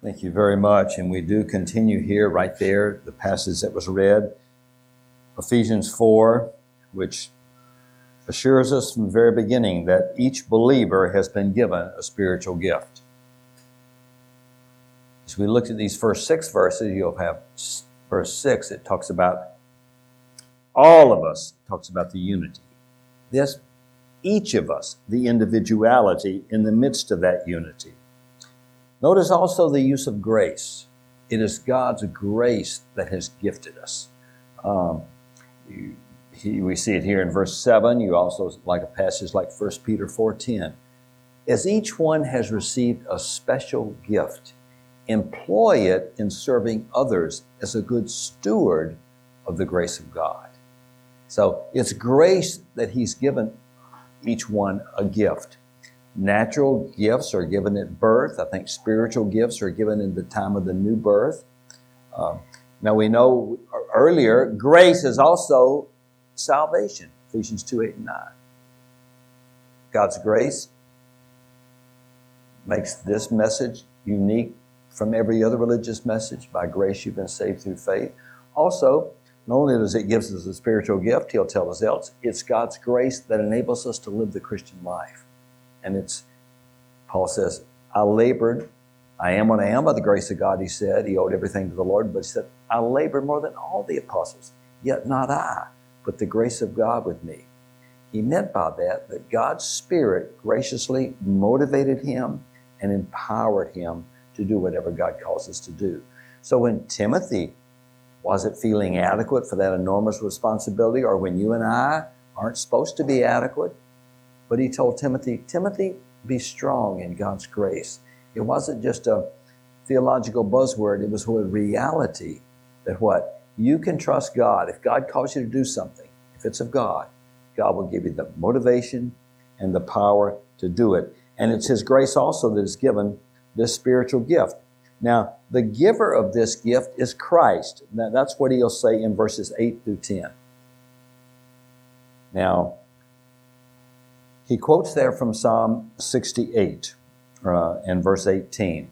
Thank you very much. And we do continue here, right there, the passage that was read, Ephesians 4, which assures us from the very beginning that each believer has been given a spiritual gift. As we looked at these first 6 verses, you'll have verse 6, it talks about all of us, talks about the unity. This, each of us, the individuality in the midst of that unity. Notice also the use of grace. It is God's grace that has gifted us. We see it here in verse 7. You also like a passage like 1 Peter 4:10. As each one has received a special gift, employ it in serving others as a good steward of the grace of God. So it's grace that He's given each one a gift. Natural gifts are given at birth. I think spiritual gifts are given in the time of the new birth. Now we know earlier, grace is also salvation. Ephesians 2:8-9. God's grace makes this message unique from every other religious message. By grace you've been saved through faith. Also, not only does it give us a spiritual gift, he'll tell us else, it's God's grace that enables us to live the Christian life. And Paul says, I labored, I am what I am by the grace of God, he said. He owed everything to the Lord, but he said, I labored more than all the apostles, yet not I, but the grace of God with me. He meant by that God's Spirit graciously motivated him and empowered him to do whatever God calls us to do. So when Timothy wasn't feeling adequate for that enormous responsibility, or when you and I aren't supposed to be adequate, but he told Timothy, be strong in God's grace. It wasn't just a theological buzzword. It was a reality that what? You can trust God. If God calls you to do something, if it's of God, God will give you the motivation and the power to do it. And it's His grace also that is given this spiritual gift. Now, the giver of this gift is Christ. Now, that's what he'll say in verses 8-10. Now, he quotes there from Psalm 68 and verse 18.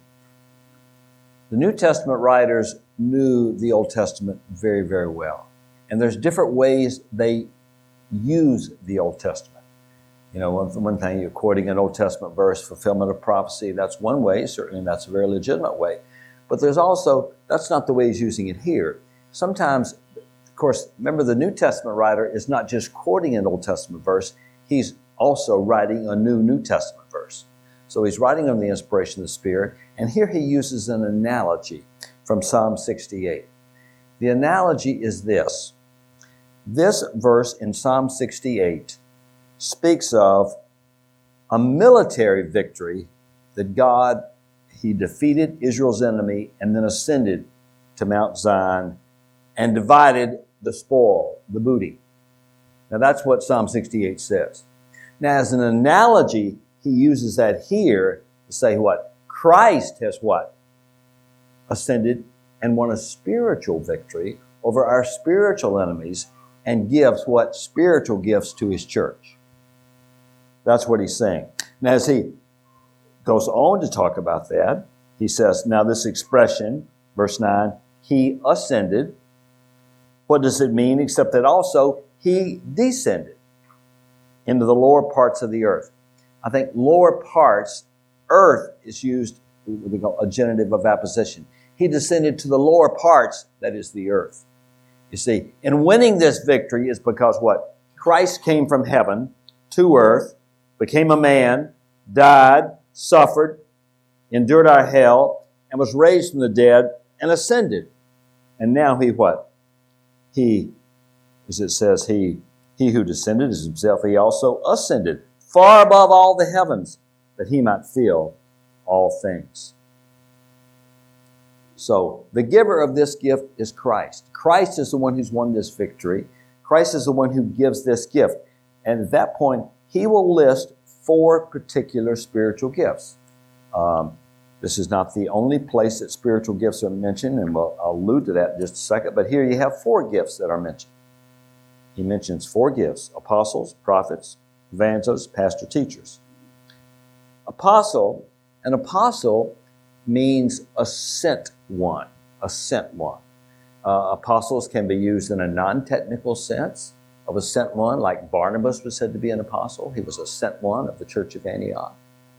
The New Testament writers knew the Old Testament very, very well. And there's different ways they use the Old Testament. You know, one thing, you're quoting an Old Testament verse, fulfillment of prophecy, that's one way. Certainly that's a very legitimate way. But there's also, that's not the way he's using it here. Sometimes, of course, remember the New Testament writer is not just quoting an Old Testament verse, he's also writing a New Testament verse. So he's writing on the inspiration of the Spirit, and here he uses an analogy from Psalm 68. The analogy is this. This verse in Psalm 68 speaks of a military victory that God, He defeated Israel's enemy and then ascended to Mount Zion and divided the spoil, the booty. Now that's what Psalm 68 says. Now as an analogy, he uses that here to say what? Christ has what? Ascended and won a spiritual victory over our spiritual enemies and gives what? Spiritual gifts to His church. That's what he's saying. Now, as he goes on to talk about that, he says, now this expression, verse 9, He ascended. What does it mean? Except that also He descended into the lower parts of the earth. I think lower parts, earth is used, we call a genitive of apposition. He descended to the lower parts, that is the earth. You see, and winning this victory is because what? Christ came from heaven to earth, became a man, died, suffered, endured our hell, and was raised from the dead and ascended. And now He what? He, as it says, He who descended is Himself, He also ascended far above all the heavens that He might fill all things. So the giver of this gift is Christ. Christ is the one who's won this victory. Christ is the one who gives this gift. And at that point, He will list 4 particular spiritual gifts. This is not the only place that spiritual gifts are mentioned, and I'll allude to that in just a second, but here you have 4 gifts that are mentioned. He mentions 4 gifts: apostles, prophets, evangelists, pastor, teachers. An apostle means a sent one, a sent one. Apostles can be used in a non-technical sense of a sent one, like Barnabas was said to be an apostle. He was a sent one of the church of Antioch.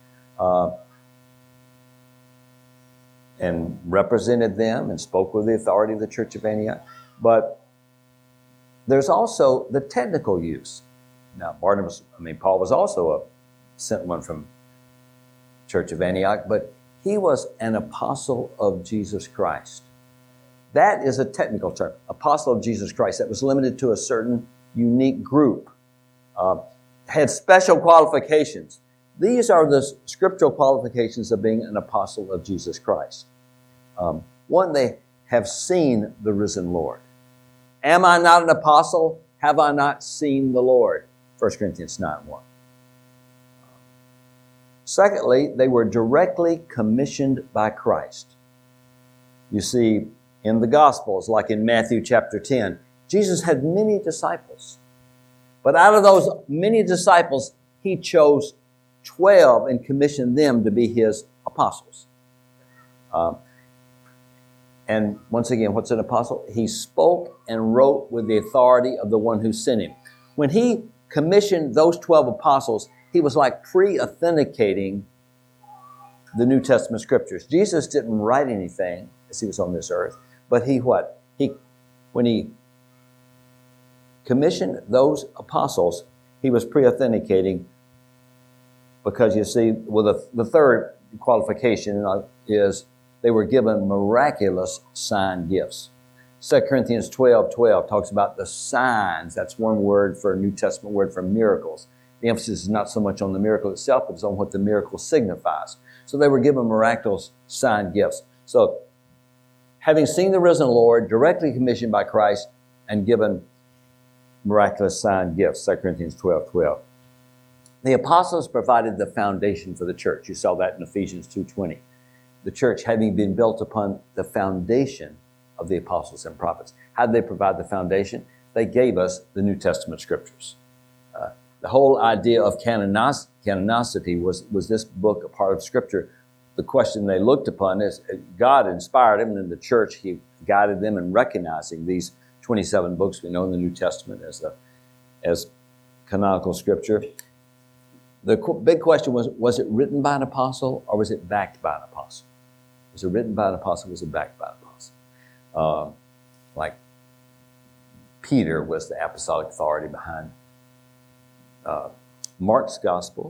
And represented them and spoke with the authority of the church of Antioch. But there's also the technical use. Now, Paul was also a sent one from church of Antioch, but he was an apostle of Jesus Christ. That is a technical term, apostle of Jesus Christ. That was limited to a certain unique group, had special qualifications. These are the scriptural qualifications of being an apostle of Jesus Christ. One, they have seen the risen Lord. Am I not an apostle? Have I not seen the Lord? 1 Corinthians 9:1. Secondly, they were directly commissioned by Christ. You see, in the Gospels, like in Matthew chapter 10, Jesus had many disciples. But out of those many disciples, he chose 12 and commissioned them to be his apostles. And once again, what's an apostle? He spoke and wrote with the authority of the one who sent him. When he commissioned those 12 apostles, he was like pre-authenticating the New Testament scriptures. Jesus didn't write anything as he was on this earth, but when he commissioned those apostles, he was pre-authenticating, because you see, the third qualification is they were given miraculous sign gifts. 2 Corinthians 12:12 talks about the signs. That's one word for a New Testament word for miracles. The emphasis is not so much on the miracle itself, but it's on what the miracle signifies. So they were given miraculous sign gifts. So having seen the risen Lord, directly commissioned by Christ, and given miraculous sign gifts, 2 Corinthians 12:12. The apostles provided the foundation for the church. You saw that in Ephesians 2:20. The church having been built upon the foundation of the apostles and prophets. How did they provide the foundation? They gave us the New Testament scriptures. The whole idea of canonicity was this book a part of Scripture. The question they looked upon is, God inspired them, and in the church he guided them in recognizing these 27 books we know in the New Testament as canonical Scripture. The big question was it written by an apostle, or was it backed by an apostle? Was it written by an apostle, or was it backed by an apostle? Like Peter was the apostolic authority behind Mark's gospel.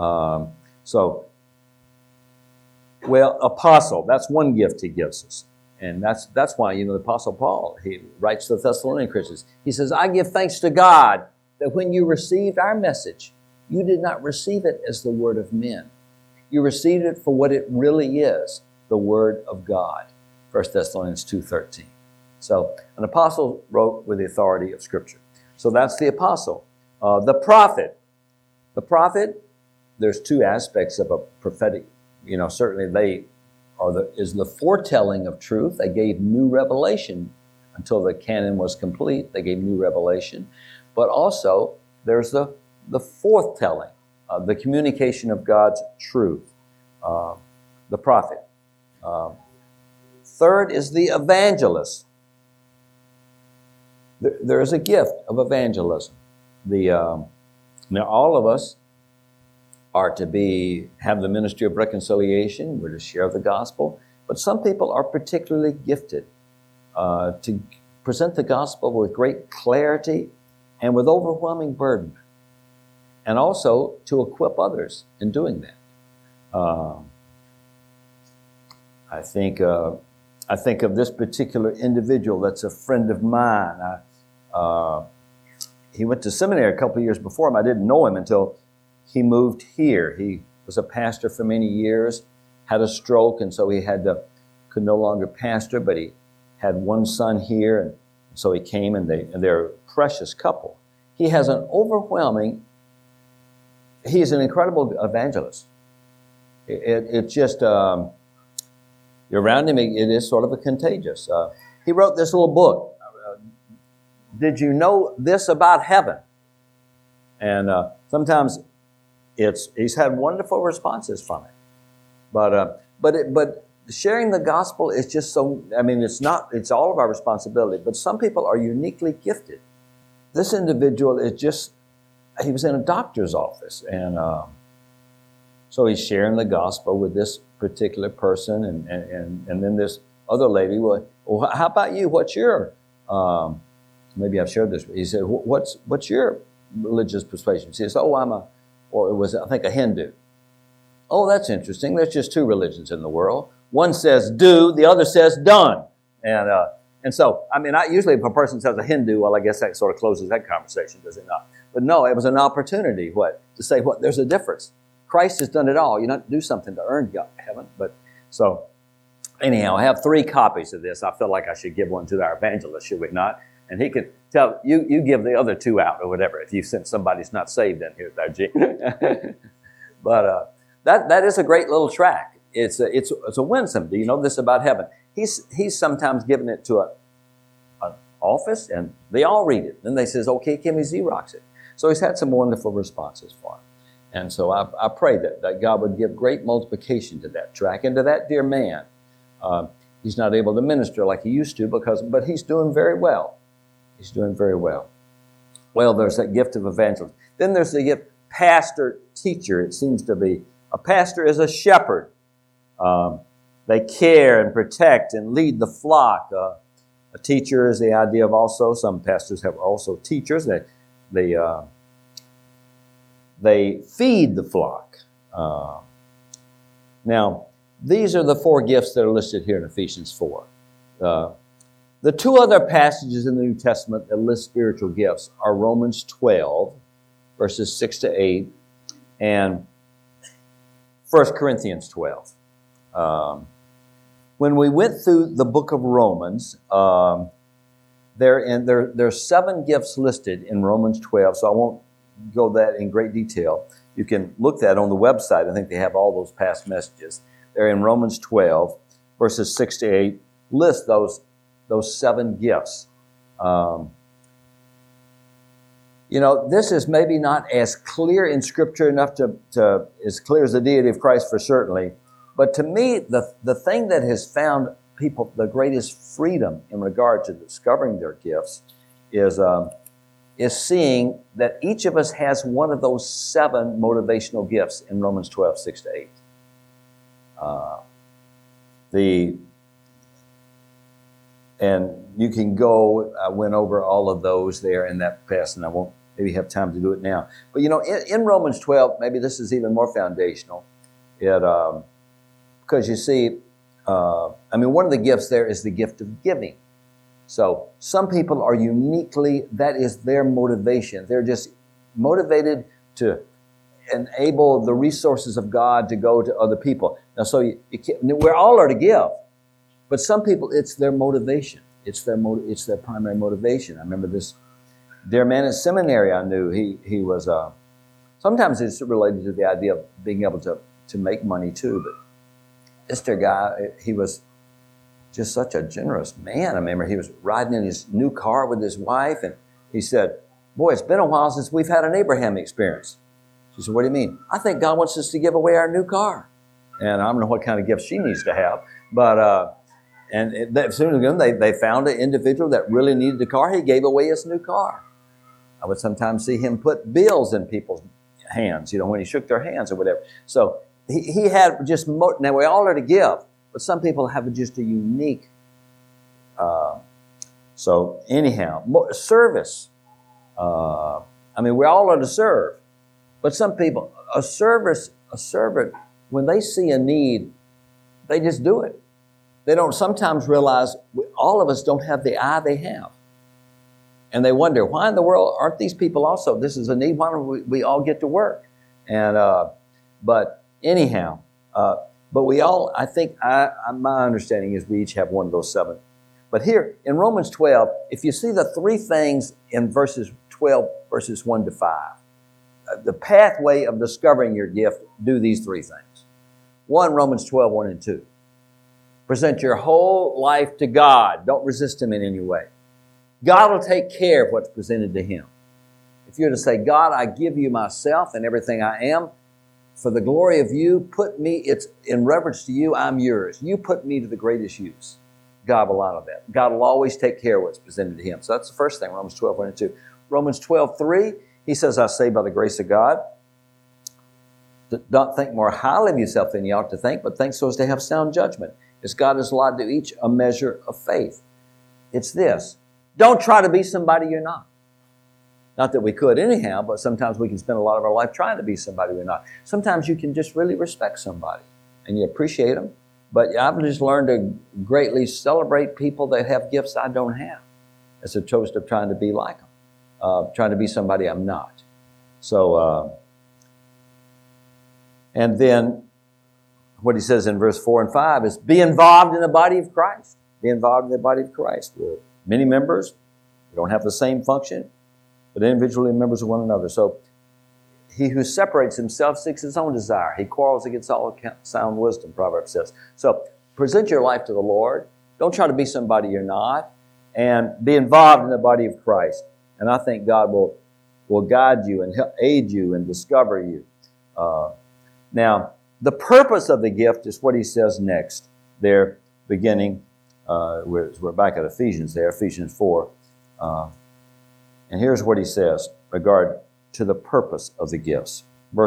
Apostle, that's one gift he gives us. And that's why, the Apostle Paul, he writes to the Thessalonian Christians. He says, I give thanks to God that when you received our message, you did not receive it as the word of men. You received it for what it really is, the word of God. 1 Thessalonians 2:13. So an apostle wrote with the authority of Scripture. So that's the apostle. The prophet. The prophet, there's two aspects of a prophetic. Certainly is the foretelling of truth. They gave new revelation until the canon was complete. They gave new revelation. But also, there's the forthtelling, the communication of God's truth, the prophet. Third is the evangelist. There is a gift of evangelism. Now, all of us are to have the ministry of reconciliation. We're to share the gospel. But some people are particularly gifted to present the gospel with great clarity and with overwhelming burden, and also to equip others in doing that. I think of this particular individual that's a friend of mine. He went to seminary a couple of years before him. I didn't know him until he moved here. He was a pastor for many years, had a stroke, and so he could no longer pastor, but he had one son here, and so he came, and they're a precious couple. He has he's an incredible evangelist. It just, you're around him, it is sort of contagious. He wrote this little book, Did You Know This About Heaven? And sometimes he's had wonderful responses from it. But sharing the gospel is just so, it's all of our responsibility, but some people are uniquely gifted. This individual he was in a doctor's office, and so he's sharing the gospel with this particular person, and then this other lady, well, how about you? What's your, maybe I've shared this, he said, what's your religious persuasion? She says, it was, I think, a Hindu. Oh, that's interesting. There's just two religions in the world. One says do, the other says done. And so, usually if a person says a Hindu, well, I guess that sort of closes that conversation, does it not? But no, it was an opportunity, to say, there's a difference. Christ has done it all. You don't do something to earn heaven. But so, anyhow, I have 3 copies of this. I feel like I should give one to our evangelist, should we not? And he could tell, you give the other 2 out or whatever, if you sense somebody's not saved in here, there, G. But that is a great little tract. It's a winsome. Do you know this about heaven? He's sometimes given it to an office, and they all read it. Then they says, okay, Kimmy Xerox it. So he's had some wonderful responses for him. And so I pray that God would give great multiplication to that tract and to that dear man. He's not able to minister like he used to, but he's doing very well. He's doing very well. Well, there's that gift of evangelism. Then there's the gift pastor, teacher. It seems to be a pastor is a shepherd. They care and protect and lead the flock. A teacher is the idea of also, some pastors have also teachers. They feed the flock. Now, these are the 4 gifts that are listed here in Ephesians 4. The 2 other passages in the New Testament that list spiritual gifts are Romans 12, verses 6 to 8, and 1 Corinthians 12. When we went through the book of Romans, there's 7 gifts listed in Romans 12, so I won't go that in great detail. You can look that on the website. I think they have all those past messages. They're in Romans 12, verses 6 to 8, list those 7 gifts. This is maybe not as clear in Scripture enough to as clear as the deity of Christ for certainly, but to me, the thing that has found people the greatest freedom in regard to discovering their gifts is seeing that each of us has one of those 7 motivational gifts in Romans 12, 6 to 8. And you can go, I went over all of those there in that past, and I won't maybe have time to do it now. But in Romans 12, maybe this is even more foundational. Because you see, one of the gifts there is the gift of giving. So some people are uniquely, that is their motivation. They're just motivated to enable the resources of God to go to other people. Now, so we're all are to give, but some people, it's their motivation. It's their primary motivation. I remember this dear man in seminary I knew. He was, sometimes it's related to the idea of being able to make money too, but this dear guy, he was just such a generous man. I remember he was riding in his new car with his wife, and he said, boy, it's been a while since we've had an Abraham experience. She said, what do you mean? I think God wants us to give away our new car. And I don't know what kind of gift she needs to have, but as soon as they found an individual that really needed the car, he gave away his new car. I would sometimes see him put bills in people's hands, when he shook their hands or whatever. So he had just, now we all are to give, but some people have just a unique, so anyhow, service. We all are to serve, but some people, a servant, when they see a need, they just do it. They don't sometimes realize all of us don't have the eye they have. And they wonder, why in the world aren't these people also? This is a need. Why don't we all get to work? And but anyhow, but we all, I think, my understanding is we each have one of those 7. But here in Romans 12, if you see the 3 things in verses 12, verses 1 to 5, the pathway of discovering your gift, do these 3 things. 1, Romans 12, 1 and 2. Present your whole life to God. Don't resist Him in any way. God will take care of what's presented to Him. If you're to say, God, I give you myself and everything I am, for the glory of you, it's in reverence to you, I'm yours. You put me to the greatest use. God will honor that. God will always take care of what's presented to him. So that's the first thing, Romans 12, 1 and 2. Romans 12:3, he says, I say by the grace of God, don't think more highly of yourself than you ought to think, but think so as to have sound judgment. As God has allotted to each a measure of faith. It's this. Don't try to be somebody you're not. Not that we could anyhow, but sometimes we can spend a lot of our life trying to be somebody we're not. Sometimes you can just really respect somebody and you appreciate them. But I've just learned to greatly celebrate people that have gifts I don't have. It's a toast of trying to be like them, trying to be somebody I'm not. So, and then what he says in verse 4 and 5 is be involved in the body of Christ. Be involved in the body of Christ. We're many members. We don't have the same function, but individually members of one another. So he who separates himself seeks his own desire. He quarrels against all sound wisdom, Proverbs says. So present your life to the Lord. Don't try to be somebody you're not. And be involved in the body of Christ. And I think God will guide you and help aid you and discover you. Now, the purpose of the gift is what he says next. There, beginning, we're back at Ephesians there, Ephesians 4. And here's what he says regard to the purpose of the gifts.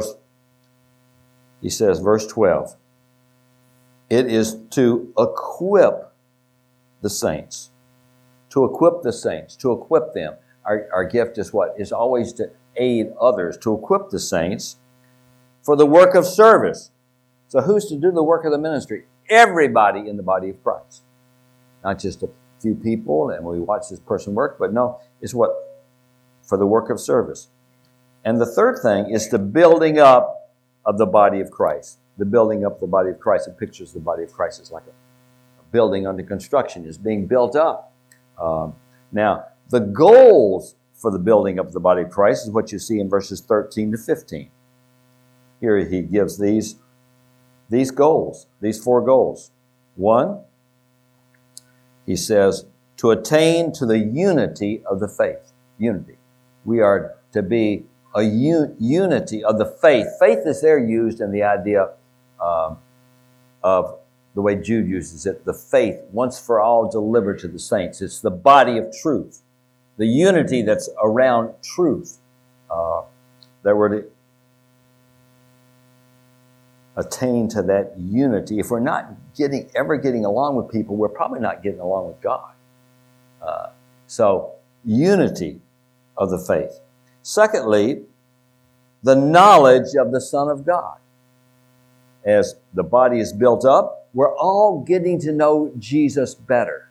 He says, verse 12, it is to equip the saints. To equip the saints, to equip them. Our gift is what? Is always to aid others, to equip the saints for the work of service. So who's to do the work of the ministry? Everybody in the body of Christ. Not just a few people and we watch this person work, but no, it's what? For the work of service. And the third thing is the building up of the body of Christ. The building up of the body of Christ. It pictures the body of Christ as like a building under construction. It's being built up. Now, the goals for the building up of the body of Christ is what you see in verses 13 to 15. Here he gives these goals, these four goals. One, he says, to attain to the unity of the faith. Unity. We are to be a unity of the faith. Faith is there used in the idea of the way Jude uses it, the faith once for all delivered to the saints. It's the body of truth, the unity that's around truth. That we're to attain to that unity. If we're not ever getting along with people, we're probably not getting along with God. So, unity of the faith. Secondly, the knowledge of the Son of God. As the body is built up, we're all getting to know Jesus better.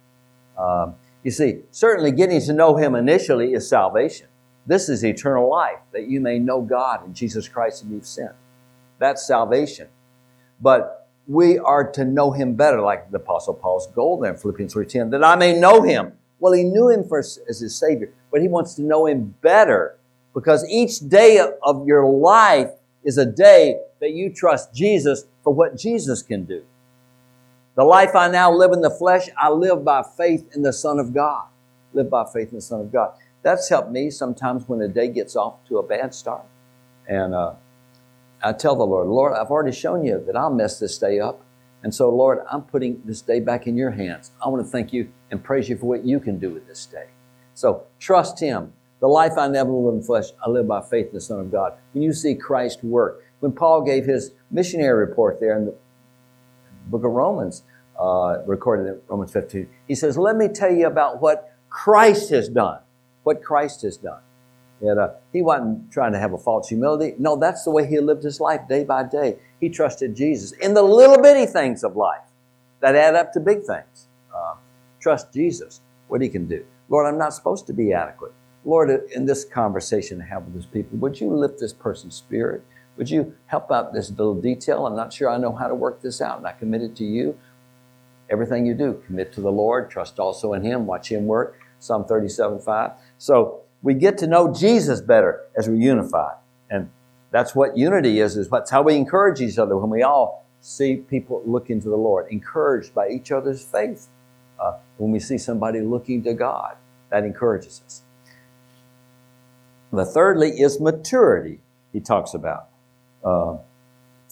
You see, certainly getting to know him initially is salvation. This is eternal life, that you may know God and Jesus Christ whom you've sent. That's salvation. But we are to know him better, like the Apostle Paul's goal there in Philippians 3:10, that I may know him. Well, he knew him first as his Savior, but he wants to know him better because each day of your life is a day that you trust Jesus for what Jesus can do. The life I now live in the flesh, I live by faith in the Son of God. Live by faith in the Son of God. That's helped me sometimes when the day gets off to a bad start. And I tell the Lord, I've already shown you that I'll mess this day up. And so, Lord, I'm putting this day back in your hands. I want to thank you and praise you for what you can do with this day. So trust him. The life I never live in the flesh, I live by faith in the Son of God. When you see Christ work, when Paul gave his missionary report there in the book of Romans, recorded in Romans 15, he says, let me tell you about what Christ has done. What Christ has done. And, he wasn't trying to have a false humility. No, that's the way he lived his life day by day. He trusted Jesus in the little bitty things of life that add up to big things. Trust Jesus, what he can do. Lord, I'm not supposed to be adequate. Lord, in this conversation I have with these people, would you lift this person's spirit? Would you help out this little detail? I'm not sure I know how to work this out, and I commit it to you. Everything you do, commit to the Lord, trust also in him, watch him work. Psalm 37:5. So we get to know Jesus better as we unify. And that's what unity is that's how we encourage each other when we all see people looking to the Lord, encouraged by each other's faith. When we see somebody looking to God, that encourages us. The thirdly is maturity, he talks about.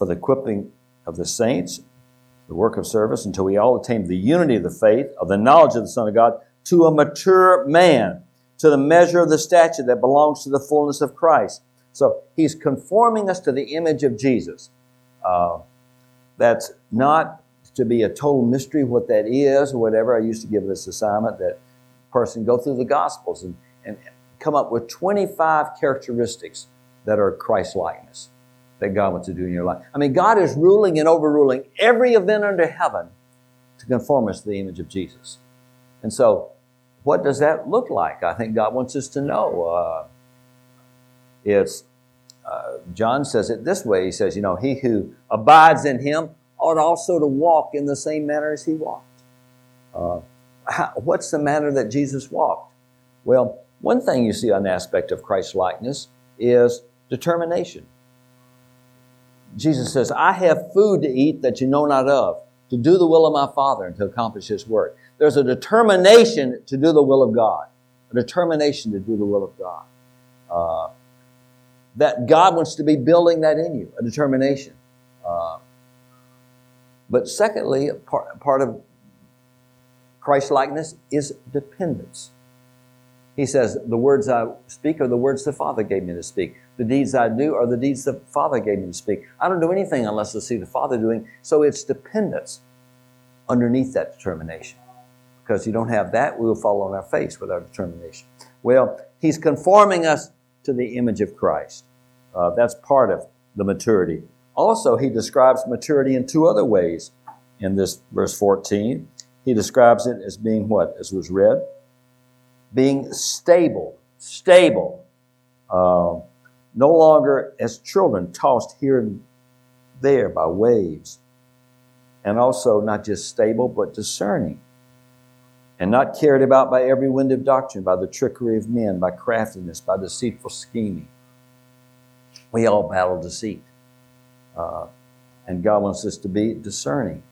for the equipping of the saints, the work of service, until we all attain the unity of the faith, of the knowledge of the Son of God, to a mature man, to the measure of the stature that belongs to the fullness of Christ. So he's conforming us to the image of Jesus. That's not to be a total mystery what that is or whatever. I used to give this assignment that a person go through the Gospels and come up with 25 characteristics that are Christ-likeness that God wants to do in your life. I mean, God is ruling and overruling every event under heaven to conform us to the image of Jesus. And so, what does that look like? I think God wants us to know. John says it this way. He says, he who abides in him ought also to walk in the same manner as he walked. What's the manner that Jesus walked? Well, one thing you see on the aspect of Christ-likeness is determination. Jesus says, I have food to eat that you know not of, to do the will of my Father and to accomplish his work. There's a determination to do the will of God, a determination to do the will of God. That God wants to be building that in you, a determination. But secondly, part of Christ-likeness is dependence. He says, the words I speak are the words the Father gave me to speak. The deeds I do are the deeds the Father gave me to speak. I don't do anything unless I see the Father doing. So it's dependence underneath that determination. Because you don't have that, we will fall on our face with our determination. Well, he's conforming us to the image of Christ. That's part of the maturity. Also, he describes maturity in two other ways in this verse 14. He describes it as being what? As was read. Being stable. No longer as children tossed here and there by waves. And also not just stable, but discerning. And not carried about by every wind of doctrine, by the trickery of men, by craftiness, by deceitful scheming. We all battle deceit. And God wants us to be discerning.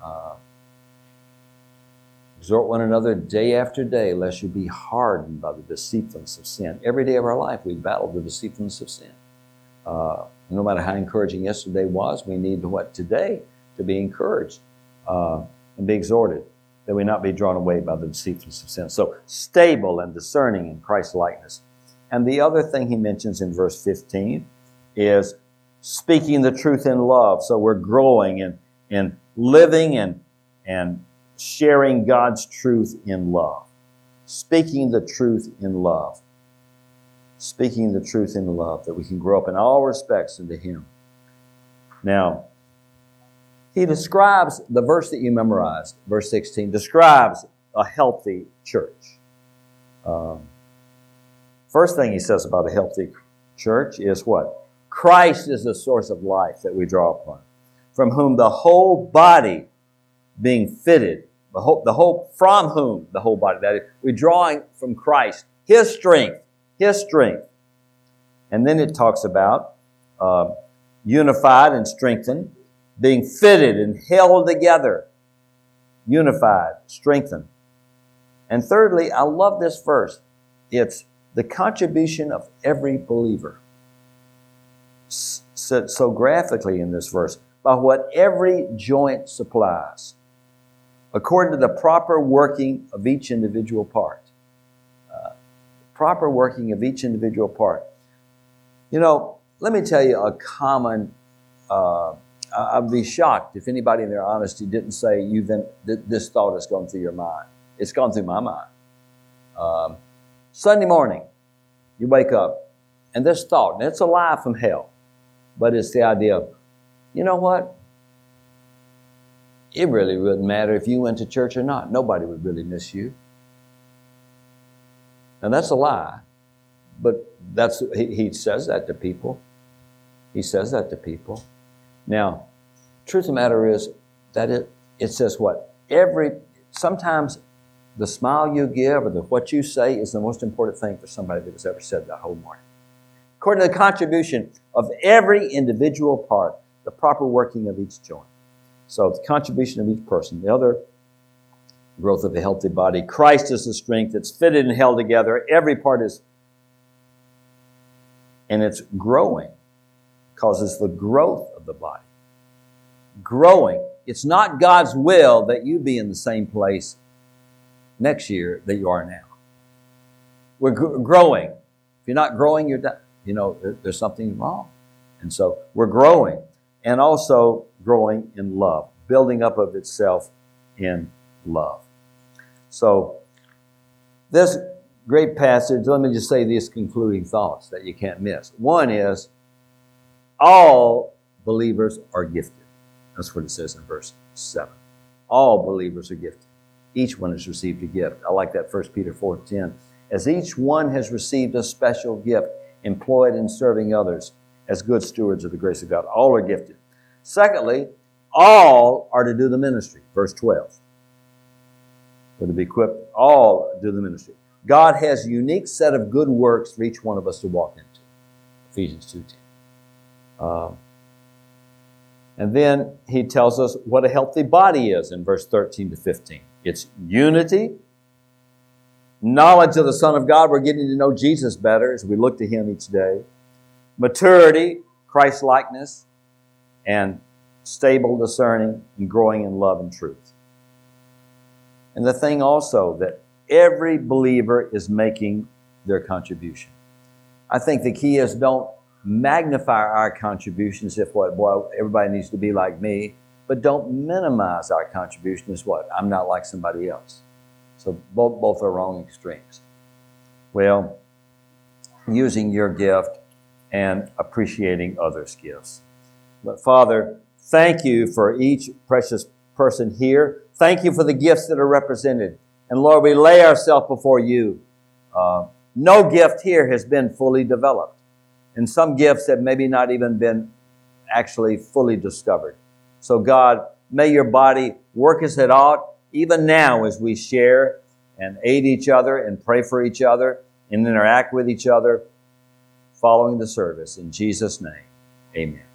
Exhort one another day after day, lest you be hardened by the deceitfulness of sin. Every day of our life, we battle the deceitfulness of sin. No matter how encouraging yesterday was, we need today to be encouraged and be exhorted, that we not be drawn away by the deceitfulness of sin. So, stable and discerning in Christ's likeness. And the other thing he mentions in verse 15 is speaking the truth in love. So we're growing in living and sharing God's truth in love. Speaking the truth in love. Speaking the truth in love, that we can grow up in all respects into him. Now, he describes, the verse that you memorized, verse 16, describes a healthy church. First thing he says about a healthy church is what? Christ is the source of life that we draw upon, from whom the whole body being fitted, from whom the whole body, that is, we're drawing from Christ, his strength. And then it talks about unified and strengthened, being fitted and held together, unified, strengthened. And thirdly, I love this verse. It's the contribution of every believer. Said so graphically in this verse, by what every joint supplies, according to the proper working of each individual part. Proper working of each individual part. Let me tell you a common, I'd be shocked if anybody in their honesty didn't say, this thought has gone through your mind. It's gone through my mind. Sunday morning, you wake up, and this thought, and it's a lie from hell, but it's the idea of, you know what? It really wouldn't matter if you went to church or not. Nobody would really miss you. And that's a lie. But he says that to people. He says that to people. Now, truth of the matter is that it says what? Sometimes the smile you give or what you say is the most important thing for somebody that has ever said that whole morning. According to the contribution of every individual part, the proper working of each joint. So the contribution of each person. The other growth of a healthy body. Christ is the strength. It's fitted and held together. Every part is, and it's growing, causes the growth of the body. growing. It's not God's will that you be in the same place next year that you are now. We're growing. If you're not growing, you're done. There's something wrong. And so we're growing, and also growing in love, building up of itself in love. So this great passage, let me just say these concluding thoughts that you can't miss. One is, all believers are gifted. That's what it says in verse 7. All believers are gifted. Each one has received a gift. I like that 1 Peter 4:10. As each one has received a special gift, employed in serving others as good stewards of the grace of God. All are gifted. Secondly, all are to do the ministry. Verse 12. We're to be equipped. All do the ministry. God has a unique set of good works for each one of us to walk into. Ephesians 2:10. And then he tells us what a healthy body is in verse 13 to 15. It's unity, knowledge of the Son of God. We're getting to know Jesus better as we look to Him each day. Maturity, Christ-likeness, and stable discerning and growing in love and truth. And the thing also that every believer is making their contribution. I think the key is don't magnify our contributions if everybody needs to be like me, but don't minimize our contribution as I'm not like somebody else. So both are wrong extremes. Well, using your gift and appreciating others' gifts. But Father, thank you for each precious person here. Thank you for the gifts that are represented. And Lord, we lay ourselves before you. No gift here has been fully developed. And some gifts have maybe not even been actually fully discovered. So God, may your body work us it out, even now as we share and aid each other and pray for each other and interact with each other following the service. In Jesus' name, amen.